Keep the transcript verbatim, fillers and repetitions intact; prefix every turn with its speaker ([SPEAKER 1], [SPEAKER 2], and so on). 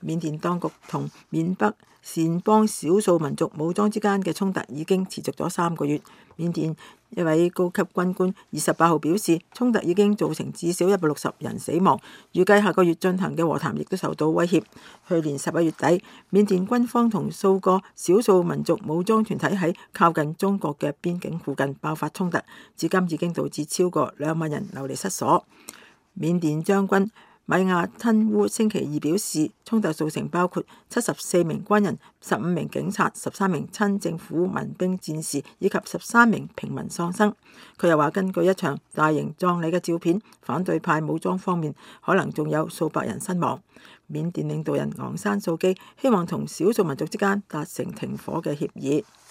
[SPEAKER 1] 緬甸當局同緬北善邦少數民族武裝之間嘅衝突已經持續咗三個月。緬甸一位高級軍官二十八號表示，衝突已經造成至少一百六十人死亡，預計下個月進行嘅和談亦都受到威脅。去年十一月底，緬甸軍方同數個少數民族武裝團體喺靠近中國嘅邊境附近爆發衝突，至今已經導致超過兩萬人流離失所。緬甸將軍米亞吞烏星期二表示，衝突造成包括七十四名軍人、十五名警察、十三名親政府民兵戰士以及十三名平民喪生。佢又話，根據一場大型葬禮嘅照片，反對派武裝方面可能仲有數百人身亡。緬甸領導人昂山素基希望同少數民族之間達成停火嘅協議。